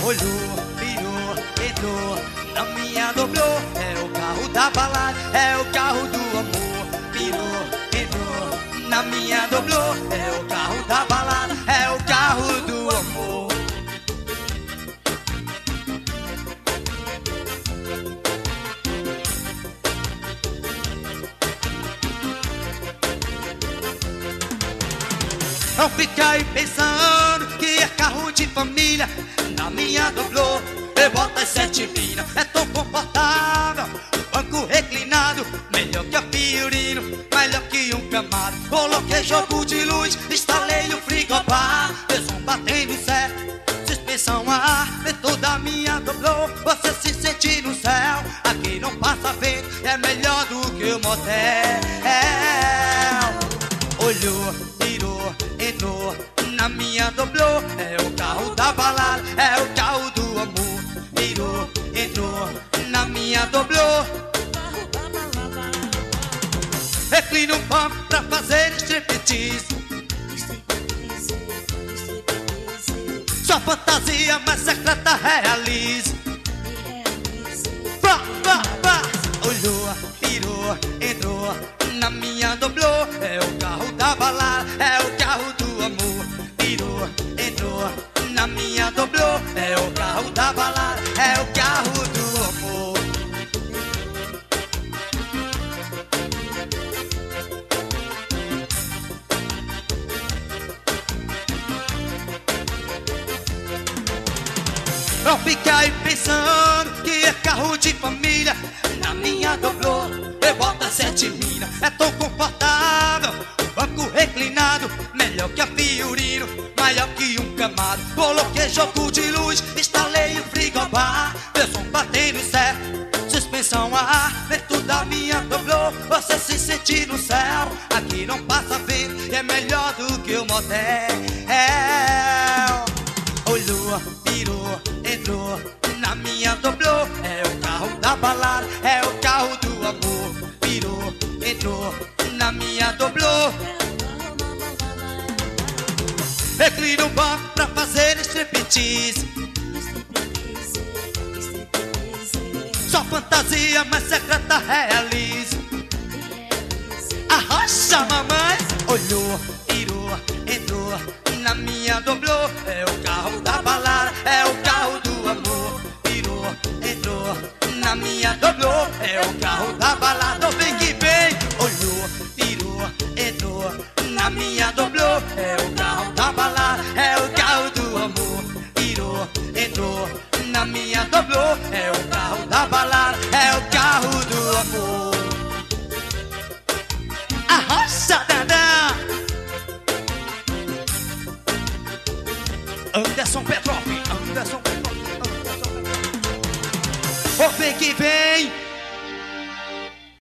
Olhou, virou, entrou na minha doblô. É o carro da balada, é o carro do amor. Virou, entrou na minha doblô. É o carro da balada, é o carro do amor. Não fica aí pensando que é carro de família. Na minha doblô, eu boto as 7 minas. É tão confortável, banco reclinado, melhor que a Fiorino, melhor que um Camaro. Coloquei jogo de luz, instalei o frigobar, meu som batendo certo, suspensão a ar. Dentro da minha doblô, você se sente no céu. Aqui não passa vento, é melhor do que o motel. Olhou, virou, entrou na minha doblô. É o carro da balada, é o carro do amor. Virou, entrou na minha doblô. Reclina o banco pra fazer striptease. Sua fantasia mais secreta realize. Vá, vá, vá. Olhou, virou, entrou na minha doblô. É o carro da balada, é o carro do amor. Virou, entrou na minha doblô. É o carro da balada, é o carro do amor. Não fica aí pensando que é carro de família. Na minha doblô, eu boto as 7 minas. É tão confortável, banco reclinado, melhor que a Fiorino, maior que um Camaro. Coloquei jogo de luz, instalei o frigobar, meu som batendo certo, suspensão a ar. Dentro da minha doblô, você se sente no céu. Aqui não passa vento, é melhor do que o motel. Olhou, virou, entrou na minha doblô. É o carro da balada, é o carro do amor. Virou, entrou na minha doblô. Reclina o banco pra fazer striptease. Sua fantasia mais secreta realize. Arrocha, mamãe. Olhou, virou, entrou na minha doblô. É o carro da balada, é o carro do amor. Virou, entrou na minha doblô. É o carro da balada, vem que vem. Olhou, virou, entrou na minha doblô. É o carro da balada, é o carro do amor. Virou, entrou na minha doblô. É o carro da balada, é o carro do amor. Arrocha, Dadá. Anderson Petrov, Anderson Petrov, Anderson Petrov. Vem que vem.